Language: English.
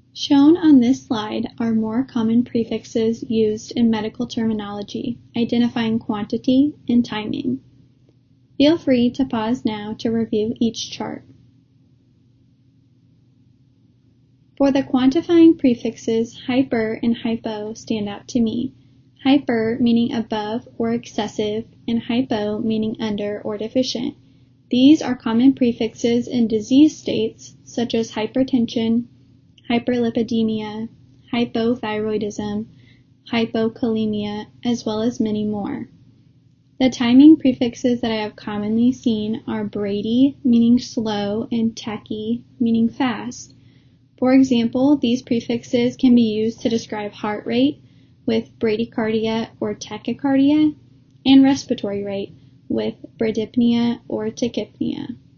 Shown on this slide are more common prefixes used in medical terminology, identifying quantity and timing. Feel free to pause now to review each chart. For the quantifying prefixes, hyper and hypo stand out to me. Hyper meaning above or excessive, and hypo meaning under or deficient. These are common prefixes in disease states such as hypertension, hyperlipidemia, hypothyroidism, hypokalemia, as well as many more. The timing prefixes that I have commonly seen are brady, meaning slow, and tachy, meaning fast. For example, these prefixes can be used to describe heart rate with bradycardia or tachycardia, and respiratory rate with bradypnea or tachypnea.